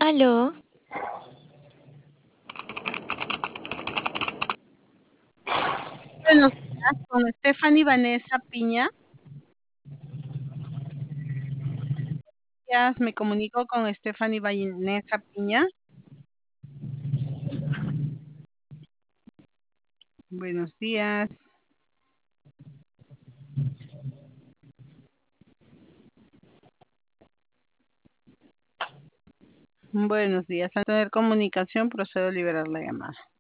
Aló, Buenos días, con Stephanie Vanessa Piña. Me comunico con Stephanie Vanessa Piña. Buenos días. Buenos días. Al tener comunicación, procedo a liberar la llamada.